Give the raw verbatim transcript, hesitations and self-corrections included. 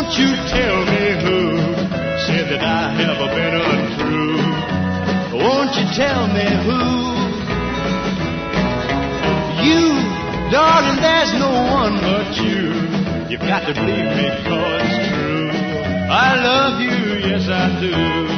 Won't you tell me who said that I have been untrue? Won't you tell me who? You, darling, there's no one but you. You've got to believe me 'cause it's true. I love you, yes I do.